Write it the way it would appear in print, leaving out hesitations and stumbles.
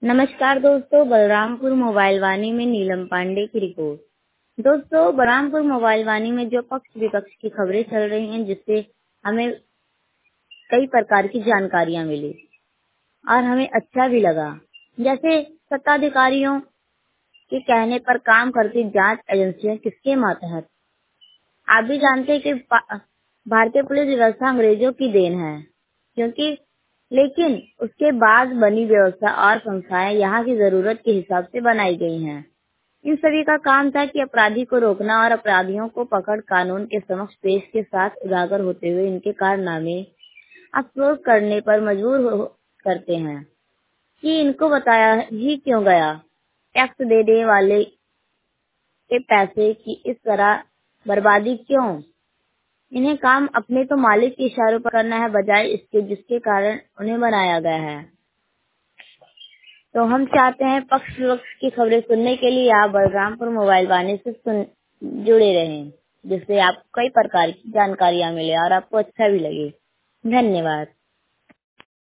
नमस्कार दोस्तों, बलरामपुर मोबाइल वाणी में नीलम पांडे की रिपोर्ट। दोस्तों, बलरामपुर मोबाइल वाणी में जो पक्ष विपक्ष की खबरें चल रही हैं, जिससे हमें कई प्रकार की जानकारियां मिली और हमें अच्छा भी लगा। जैसे सत्ताधिकारियों के कहने पर काम करती जांच एजेंसियां किसके मातहत। आप भी जानते हैं कि भारतीय पुलिस व्यवस्था अंग्रेजों की देन है, लेकिन उसके बाद बनी व्यवस्था और संस्थाएं यहाँ की जरूरत के हिसाब से बनाई गई हैं। इन सभी का काम था कि अपराधी को रोकना और अपराधियों को पकड़ कानून के समक्ष पेश के साथ उजागर होते हुए इनके कारनामे अफसोस करने पर करते हैं कि इनको बताया ही क्यों गया। टैक्स देने वाले के पैसे की इस तरह बर्बादी क्यों। इन्हें काम अपने तो मालिक के इशारों पर करना है, बजाय इसके जिसके कारण उन्हें बनाया गया है। तो हम चाहते हैं पक्ष विपक्ष की खबरें सुनने के लिए आप बलरामपुर मोबाइल वाणी से जुड़े रहें, जिससे आपको कई प्रकार की जानकारियां मिले और आपको अच्छा भी लगे। धन्यवाद।